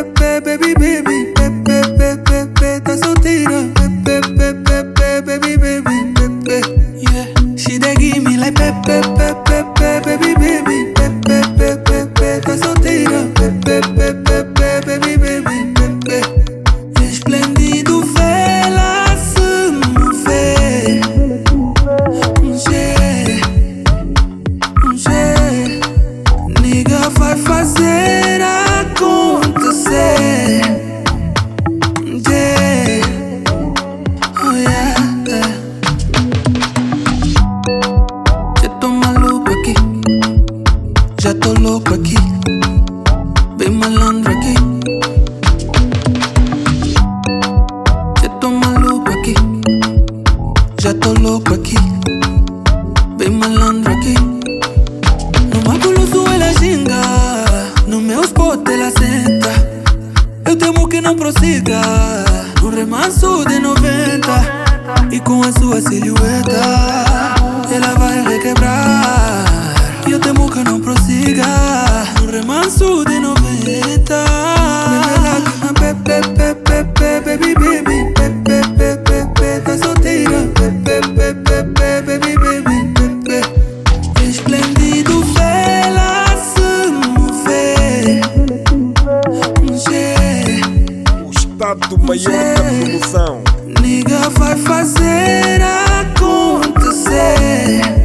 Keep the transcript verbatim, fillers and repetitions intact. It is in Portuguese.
pe, baby, baby, pe, pe, pe, pe, pe, tá solteira, pe, pe, pe, pe, baby, baby, pe, pe, yeah. She dey give me like pe, pe, pe, pe, pe, baby, baby, pe, pe, pe, pe, pe, tá solteira, pe, pe, pe, pe, pe, baby, baby, pe, pe. Esplêndido, vela se mover, yeah, yeah. Nigga vai fazer acontecer, yeah, oh yeah, yeah. Já tô maluco aqui, já tô louco aqui, bem malandro aqui. Já tô maluco aqui, já tô louco aqui, bem malandro aqui. No maculoso ela ginga, no meu spot ela senta. Eu temo que não prossiga, no remanso de noventa. E com a sua silhueta, ela vai requebrar. E eu temo que não prossiga, no remanso de noventa. Bebê lágrima, pe, pe, pe, pe, pe, baby, baby, pe, pe, pe, pe, pe, tá solteira, pe, pe, pe, pe, pe, baby, baby, pe, pe. Esplêndido, vela se mover, yeah, O Estado Maior da Promoção. Nigga vai fazer acontecer.